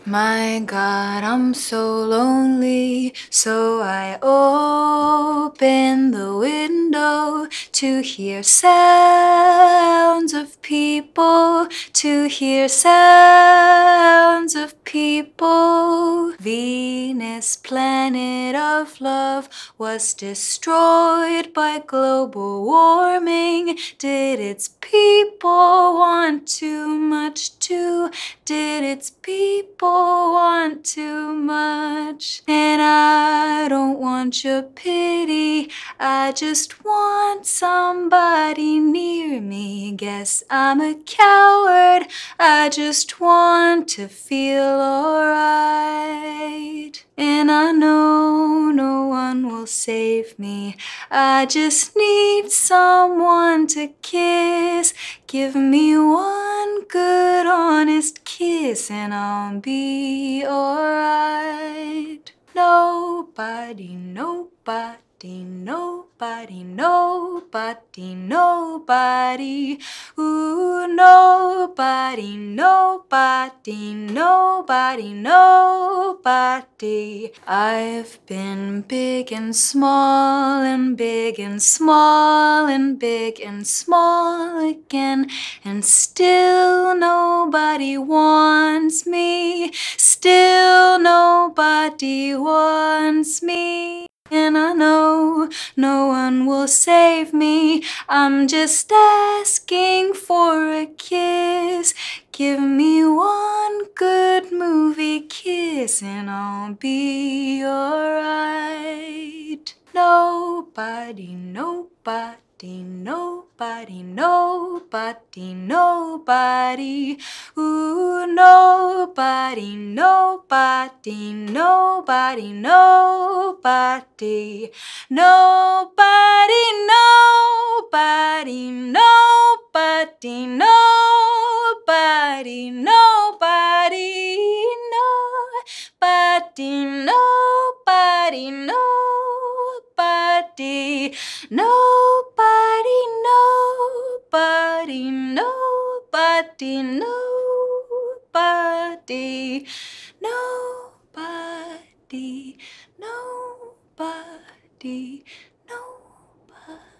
My God, I'm so lonely, so I open the window to hear sounds of people, to hear sounds of people. Venus, planet of love, was destroyed by global warming. Did its people want too much too? Did its people want too much? And I don't want your pity, I just want somebody near me. Guess I'm a coward, I just want to feel alright. And I know no one will save me, I just need someone to kiss. Give me one good honest kiss and I'll be alright. Nobody, nobody, nobody, nobody, nobody. Ooh, nobody, nobody, nobody, nobody. I've been big and small and big and small and big and small again, and still nobody wants me. Still nobody wants me. And I know no one will save me, I'm just asking for a kiss. Give me one good movie kiss and I'll be alright. Nobody, nobody, nobody, nobody, nobody. Ooh, nobody, nobody, nobody, nobody. Nobody, nobody, nobody, nobody, nobody, nobody, nobody, nobody, nobody, nobody, nobody, nobody, nobody, nobody.